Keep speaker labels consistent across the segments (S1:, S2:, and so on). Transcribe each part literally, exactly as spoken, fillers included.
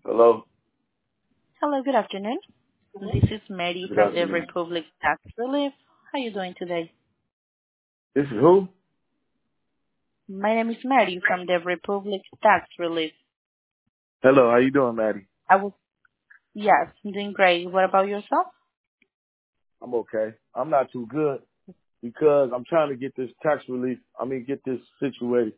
S1: Hello.
S2: Hello, good afternoon. This is Mary
S1: Good
S2: from the
S1: afternoon.
S2: Republic Tax Relief. How are you doing today?
S1: This is who?
S2: My name is Mary from the Republic Tax Relief.
S1: Hello. How you doing, Maddie?
S2: I was, yes, I'm doing great. What about yourself?
S1: I'm okay. I'm not too good because I'm trying to get this tax relief. I mean, get this situated.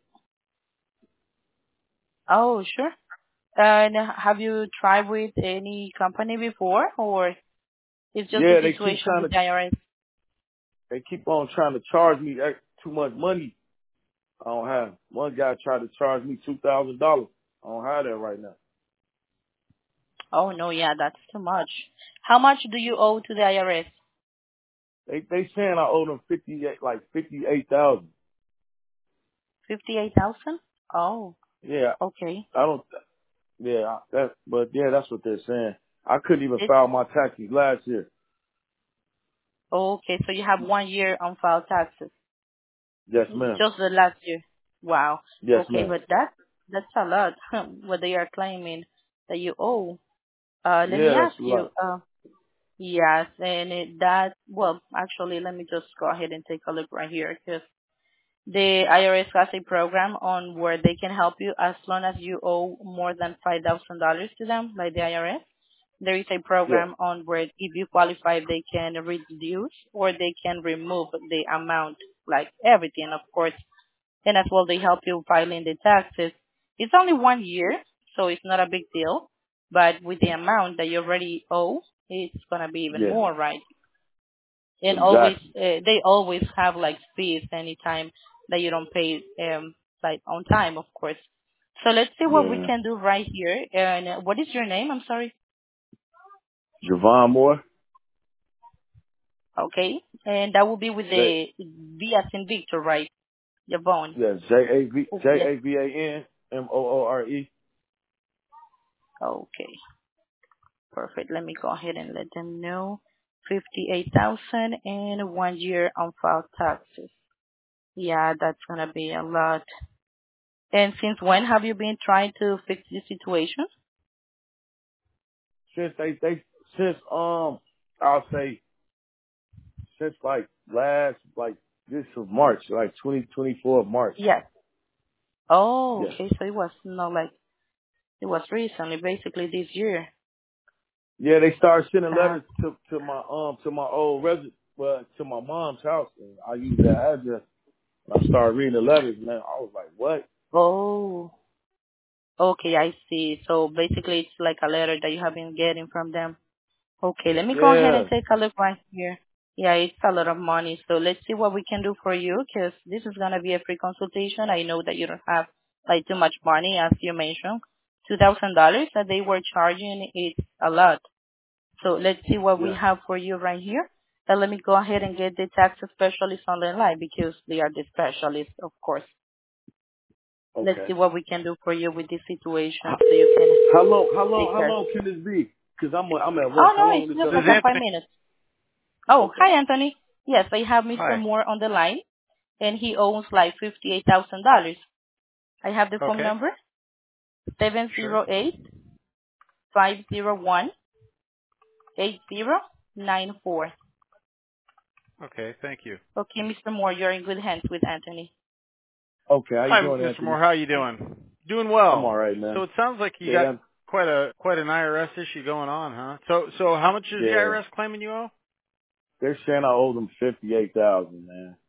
S2: Oh, sure. And have you tried with any company before, or it's just the
S1: Yeah, they keep
S2: situation
S1: trying
S2: with
S1: to.
S2: the I R S?
S1: They keep on trying to charge me ex- too much money. I don't have. One guy tried to charge me two thousand dollars. I don't have that right now.
S2: Oh, no, yeah, that's too much. How much do you owe to the I R S?
S1: They they saying I owe them fifty eight like fifty eight thousand.
S2: fifty-eight thousand? Oh,
S1: Yeah,
S2: okay.
S1: I don't. Yeah, I- that. But yeah, that's what they're saying. I couldn't even
S2: It's
S1: file my taxes last year.
S2: okay, so you have one year on file taxes.
S1: Yes, ma'am.
S2: Just the last year. Wow.
S1: Yes,
S2: Okay,
S1: ma'am.
S2: but that that's a lot. What they are claiming that you owe. Uh, let me
S1: Yeah,
S2: ask
S1: that's a
S2: you.
S1: lot.
S2: Uh, yes, and it, that well, actually, let me just go ahead and take a look right here because the I R S has a program on where they can help you as long as you owe more than five thousand dollars to them, like the I R S. There is a
S1: Yeah.
S2: program on where if you qualify, they can reduce or they can remove the amount, like everything, of course, and as well they help you filing the taxes. It's only one year, so it's not a big deal. But with the amount that you already owe, it's gonna be even
S1: Yeah.
S2: more, right? And always,
S1: Exactly.
S2: uh, they always have like fees anytime that you don't pay, um, like on time, of course. So let's see what we
S1: Yeah.
S2: can do right here. And uh, what is your name? I'm sorry.
S1: Javon Moore.
S2: Okay, and that will be with
S1: J.
S2: the V as in Victor, right? Yvonne.
S1: Yeah. J A V
S2: Oh,
S1: J
S2: yes.
S1: A V A N M O O R E.
S2: Okay. Perfect. Let me go ahead and let them know. fifty-eight thousand and one year on file taxes. Yeah, that's gonna be a lot. And since when have you been trying to fix this situation?
S1: Since they they since um I'll say since like last like this was March like twenty twenty four March.
S2: Yes. Oh,
S1: Yes.
S2: okay. So it was not like it was recently, basically this year.
S1: Yeah, they started sending
S2: That
S1: letters to to my um to my old resident, well, to my mom's house, and I used that address. And I started reading the letters, man. I was like, what?
S2: oh, okay, I see. So basically it's like a letter that you have been getting from them. Okay, let me go ahead and
S1: Yeah.
S2: take a look right here. Yeah, it's a lot of money. So let's see what we can do for you because this is going to be a free consultation. I know that you don't have like too much money as you mentioned. two thousand dollars that they were charging is a lot. So let's see what we
S1: Yeah.
S2: have for you right here. And let me go ahead and get the tax specialist on the line because they are the specialists, of course. Let's
S1: Okay.
S2: see what we can do for you with this situation
S1: How,
S2: so you can
S1: how long? How long?
S2: take
S1: How
S2: care.
S1: long can this be? Cause I'm I'm at work.
S2: Oh
S1: How
S2: no,
S1: long
S2: it's
S1: this
S2: just
S1: gonna
S3: This is
S2: like
S1: be?
S2: a five
S3: Anthony.
S2: minutes. Oh,
S1: Okay.
S2: hi, Anthony. Yes, I have Mister
S3: Hi.
S2: Moore on the line, and he owns like fifty-eight thousand dollars. I have the phone
S3: Okay.
S2: number seven
S3: Sure.
S2: zero eight five zero one eight zero nine four.
S3: Okay. Thank you.
S2: Okay, Mister Moore, you're in good hands with Anthony.
S1: Okay. How you
S3: Hi,
S1: doing,
S3: Mister
S1: Anthony?
S3: Moore. How are you doing? Doing
S1: I'm all
S3: well.
S1: right, man.
S3: So it sounds like you
S1: Yeah.
S3: got
S1: That,
S3: quite a quite an I R S issue going on, huh? So so how much is the
S1: yeah.
S3: I R S claiming you owe?
S1: They're saying I owe them fifty eight thousand, man.